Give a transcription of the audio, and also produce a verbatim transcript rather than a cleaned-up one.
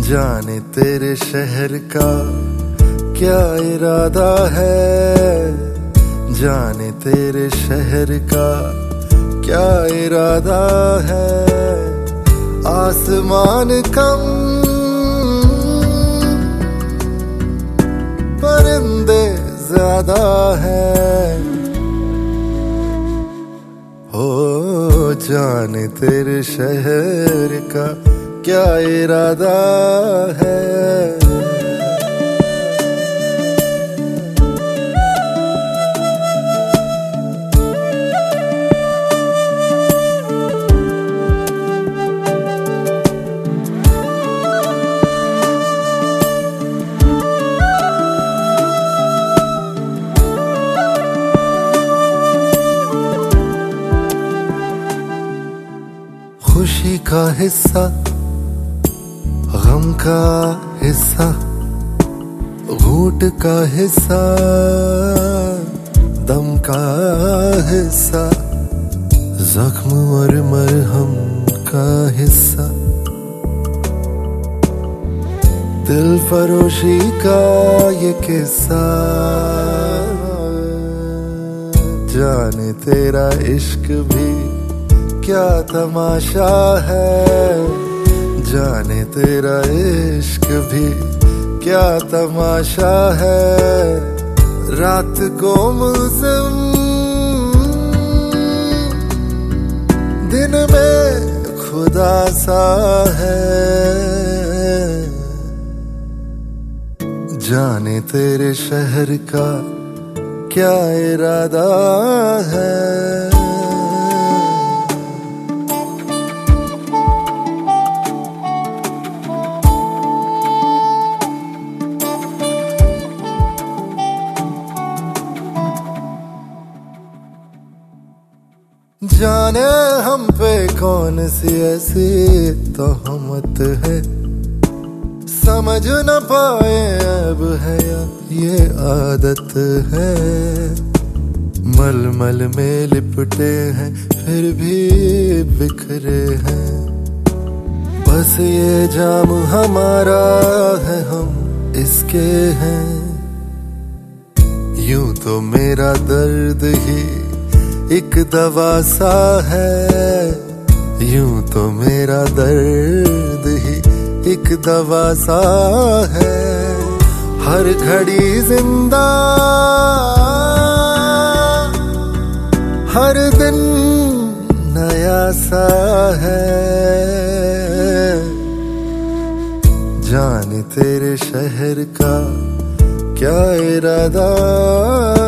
जाने तेरे शहर का क्या इरादा है, जाने तेरे शहर का क्या इरादा है। आसमान कम परिंदे ज्यादा है, हो जाने तेरे शहर का क्या इरादा है। खुशी का हिस्सा, गम का हिस्सा, घूंट का हिस्सा, दम का हिस्सा, जख्म और मरहम का हिस्सा, दिल फरोशी का ये किस्सा। जाने तेरा इश्क भी क्या तमाशा है, जाने तेरा इश्क भी क्या तमाशा है। रात को मुल्ज़िम दिन में खुदा सा है, जाने तेरे शहर का क्या इरादा है। जाने हम पे कौन सी ऐसी तोहमत है, समझ न पाए अब है या ये आदत है। मल मल में लिपटे हैं फिर भी बिखरे हैं, बस ये जाम हमारा है हम इसके हैं। यूं तो मेरा दर्द ही एक दवा सा है, यूं तो मेरा दर्द ही एक दवा सा है। हर घड़ी जिंदा हर दिन नया सा है, जाने तेरे शहर का क्या इरादा